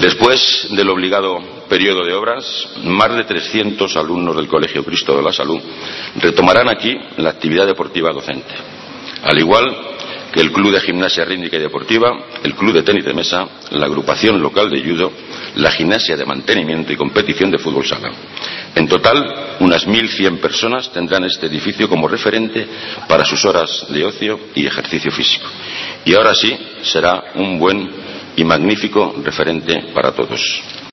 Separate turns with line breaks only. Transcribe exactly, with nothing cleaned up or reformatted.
Después del obligado periodo de obras, más de trescientos alumnos del Colegio Cristo de la Salud retomarán aquí la actividad deportiva docente, al igual que el Club de Gimnasia Rítmica y Deportiva, el Club de Tenis de Mesa, la Agrupación Local de Judo, la Gimnasia de Mantenimiento y Competición de Fútbol Sala. En total, unas mil cien personas tendrán este edificio como referente para sus horas de ocio y ejercicio físico. Y ahora sí, será un buen y magnífico referente para todos.